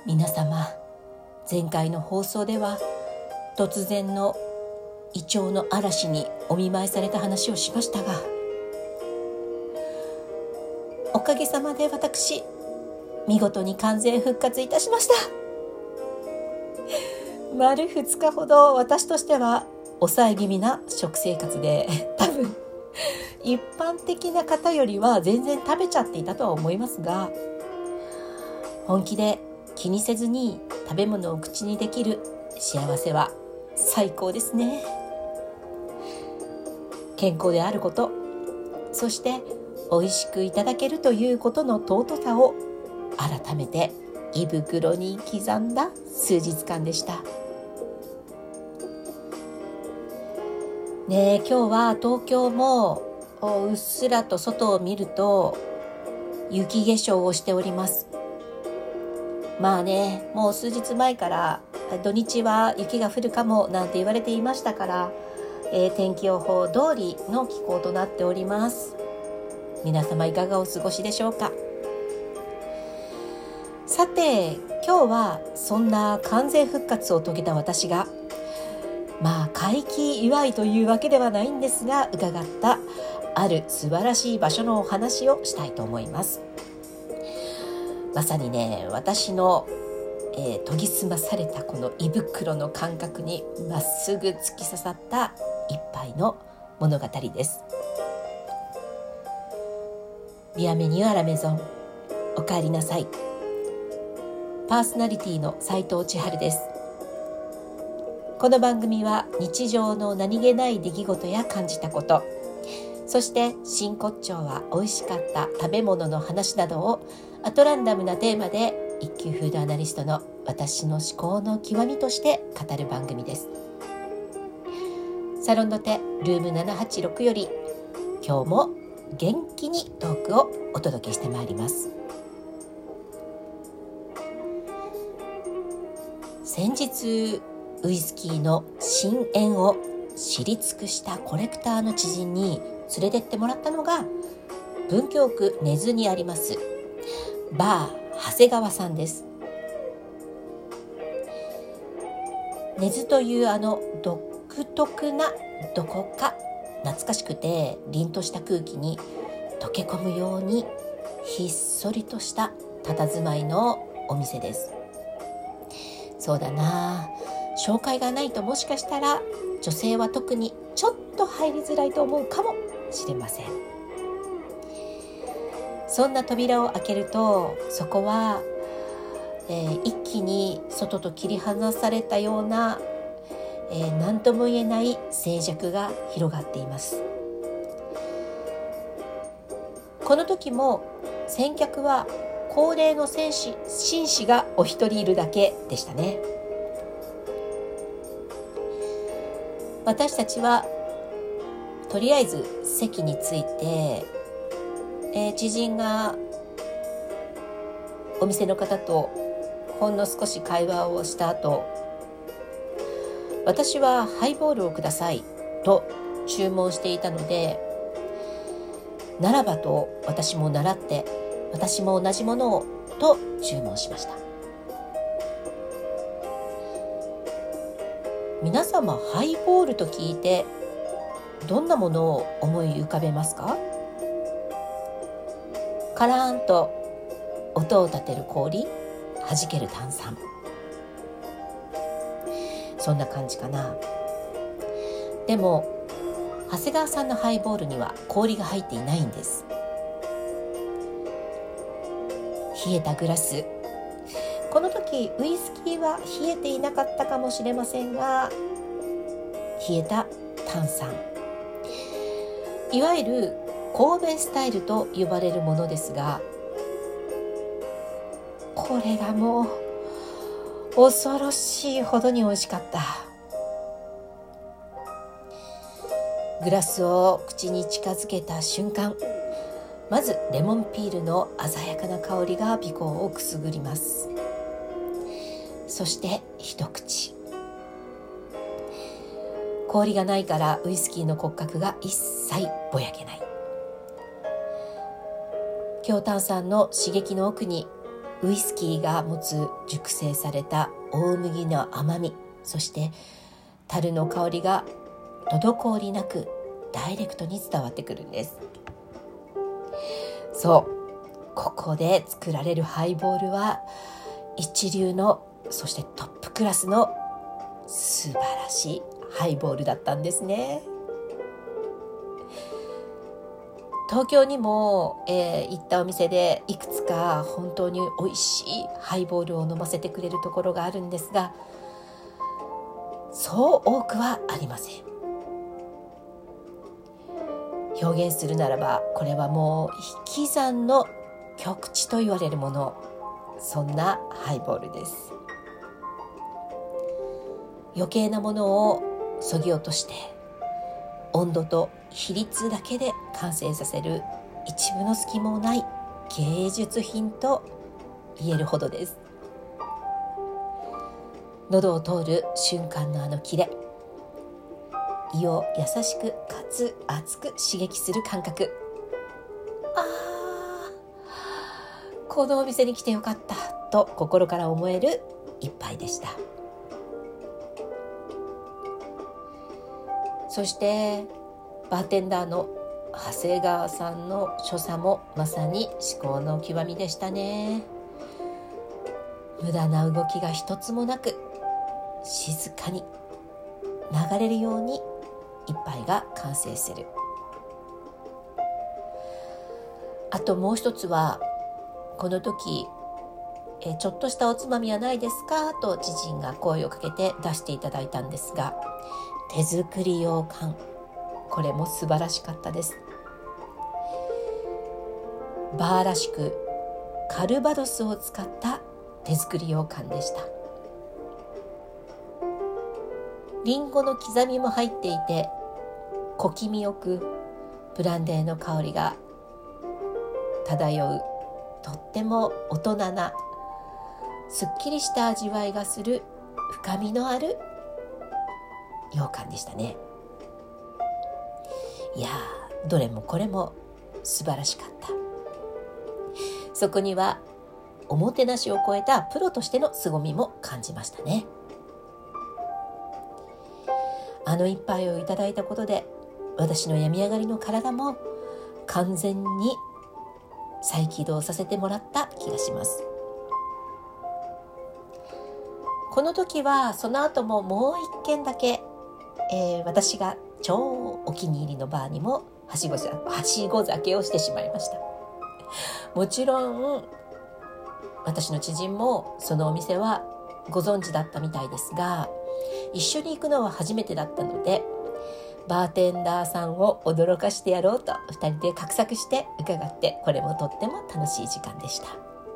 皆様、前回の放送では突然の胃腸の嵐にお見舞いされた話をしましたが、おかげさまで私見事に完全復活いたしました。丸2日ほど私としては抑え気味な食生活で、多分一般的な方よりは全然食べちゃっていたとは思いますが、本気で気にせずに食べ物を口にできる幸せは最高ですね。健康であること、そして美味しくいただけるということの尊さを改めて胃袋に刻んだ数日間でした。ねえ、今日は東京もうっすらと外を見ると雪化粧をしております。まあね、もう数日前から土日は雪が降るかもなんて言われていましたから、天気予報通りの気候となっております。皆様いかがお過ごしでしょうか。さて、今日はそんな完全復活を遂げた私が、回帰祝いというわけではないんですが、伺ったある素晴らしい場所のお話をしたいと思います。まさにね、私の、研ぎ澄まされたこの胃袋の感覚にまっすぐ突き刺さった一杯の物語です。ビアメニューアラメゾン、おかえりなさい。パーソナリティの斉藤千春です。この番組は日常の何気ない出来事や感じたこと、そして真骨頂は美味しかった食べ物の話などをアトランダムなテーマで一級フードアナリストの私の思考の極みとして語る番組です。サロンドテルーム786より今日も元気にトークをお届けしてまいります。先日ウイスキーの深淵を知り尽くしたコレクターの知人に連れてってもらったのが文京区根津にありますバー長谷川さんです。根津という独特などこか懐かしくて凛とした空気に溶け込むようにひっそりとした佇まいのお店です。そうだな、紹介がないともしかしたら女性は特にちょっと入りづらいと思うかもしれません。そんな扉を開けると、そこは、一気に外と切り離されたような、何とも言えない静寂が広がっています。この時も先客は高齢の紳士がお一人いるだけでしたね。私たちはとりあえず席に着いて、知人がお店の方とほんの少し会話をした後、私はハイボールをくださいと注文していたので、ならばと私も習って、私も同じものをと注文しました。皆様、ハイボールと聞いてどんなものを思い浮かべますか？カラーンと音を立てる氷、弾ける炭酸、そんな感じかな。でも長谷川さんのハイボールには氷が入っていないんです。冷えたグラス、この時ウイスキーは冷えていなかったかもしれませんが、冷えた炭酸、いわゆる神戸スタイルと呼ばれるものですが、これがもう恐ろしいほどに美味しかった。グラスを口に近づけた瞬間、まずレモンピールの鮮やかな香りが鼻孔をくすぐります。そして一口、氷がないからウイスキーの骨格が一切ぼやけない。強炭酸の刺激の奥にウイスキーが持つ熟成された大麦の甘み、そして樽の香りが滞りなくダイレクトに伝わってくるんです。そう、ここで作られるハイボールは一流の、そしてトップクラスの素晴らしいハイボールだったんですね。東京にも、行ったお店でいくつか本当に美味しいハイボールを飲ませてくれるところがあるんですが、そう多くはありません。表現するならば、これはもう引き算の極致と言われるもの、そんなハイボールです。余計なものを削ぎ落として、温度と比率だけで完成させる一分の隙もない芸術品と言えるほどです。喉を通る瞬間のあのキレ、胃を優しくかつ熱く刺激する感覚、このお店に来てよかったと心から思える一杯でした。そしてバーテンダーの長谷川さんの所作もまさに至高の極みでしたね。無駄な動きが一つもなく、静かに流れるように一杯が完成する。あともう一つは、この時ちょっとしたおつまみはないですかと知人が声をかけて出していただいたんですが、手作り羊羹、これも素晴らしかったです。バーらしくカルバドスを使った手作り羊羹でした。リンゴの刻みも入っていて、小気味よくブランデーの香りが漂う、とっても大人なすっきりした味わいがする深みのある羊羹でしたね。いやー、どれもこれも素晴らしかった。そこにはおもてなしを超えたプロとしての凄みも感じましたね。あの一杯をいただいたことで、私の病み上がりの体も完全に再起動させてもらった気がします。この時はその後ももう一軒だけ、私が超お気に入りのバーにもはしご酒をしてしまいました。もちろん私の知人もそのお店はご存知だったみたいですが、一緒に行くのは初めてだったので、バーテンダーさんを驚かしてやろうと2人で画策して伺って、これもとっても楽しい時間でした。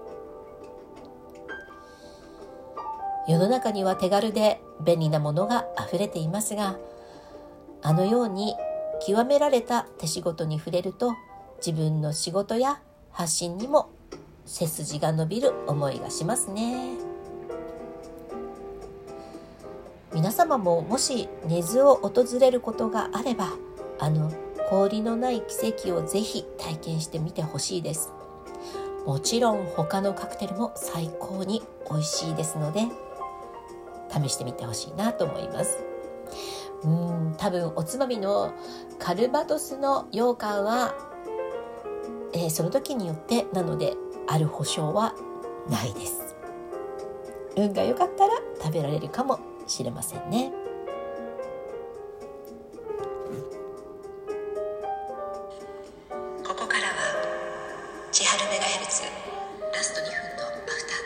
世の中には手軽で便利なものがあふれていますが、あのように極められた手仕事に触れると、自分の仕事や発信にも背筋が伸びる思いがしますね。皆様ももし根津を訪れることがあれば、あの氷のない奇跡をぜひ体験してみてほしいです。もちろん他のカクテルも最高に美味しいですので、試してみてほしいなと思います。多分おつまみのカルバドスの羊羹は、その時によってなのである保証はないです。運が良かったら食べられるかもしれませんね。ここからは千春メガヘルツラスト2分のアフ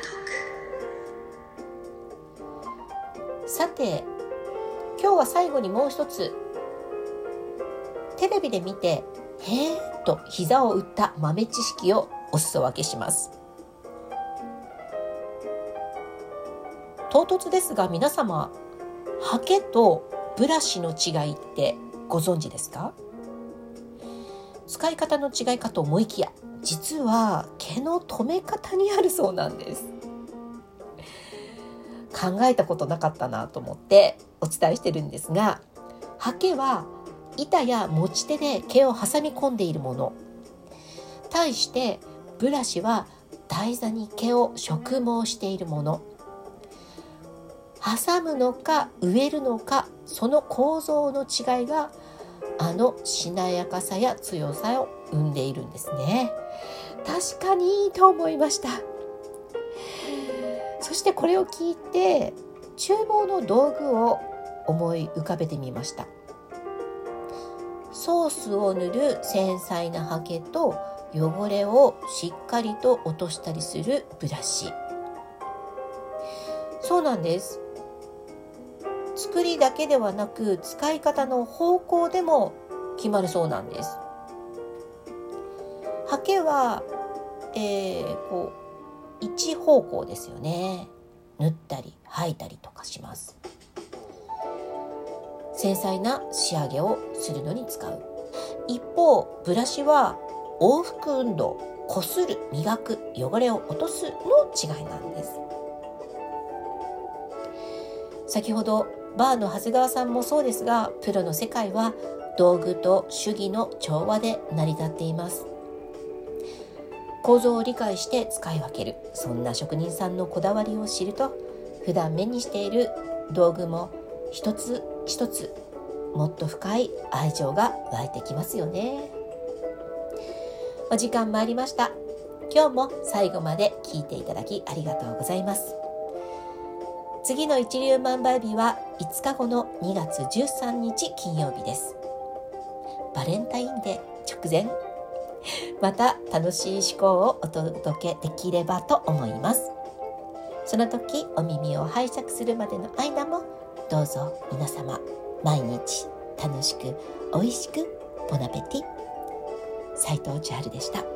タートーク。さて、今日は最後にもう一つ、テレビで見てへーと膝を打った豆知識をお裾分けします。唐突ですが、皆様、ハケとブラシの違いってご存知ですか？使い方の違いかと思いきや、実は毛の留め方にあるそうなんです。考えたことなかったなと思ってお伝えしてるんですが、ハケは板や持ち手で毛を挟み込んでいるもの。対してブラシは台座に毛を植毛しているもの、挟むのか植えるのか、その構造の違いがしなやかさや強さを生んでいるんですね。確かにと思いました。そしてこれを聞いて厨房の道具を思い浮かべてみました。ソースを塗る繊細なハケと汚れをしっかりと落としたりするブラシ。そうなんです。作りだけではなく使い方の方向でも決まるそうなんです。ハケは、一方向ですよね。塗ったり吐いたりとかします。繊細な仕上げをするのに使う。一方ブラシは往復運動、こする、磨く、汚れを落とすの違いなんです。先ほどバーの長谷川さんもそうですが、プロの世界は道具と手技の調和で成り立っています。構造を理解して使い分ける、そんな職人さんのこだわりを知ると、普段目にしている道具も一つ一つもっと深い愛情が湧いてきますよね。お時間参りました。今日も最後まで聞いていただきありがとうございます。次の一粒万倍日は5日後の2月13日金曜日です。バレンタインデー直前、また楽しい思考をお届けできればと思います。その時お耳を拝借するまでの間も、どうぞ皆様毎日楽しく美味しくボナペティ。斉藤千春でした。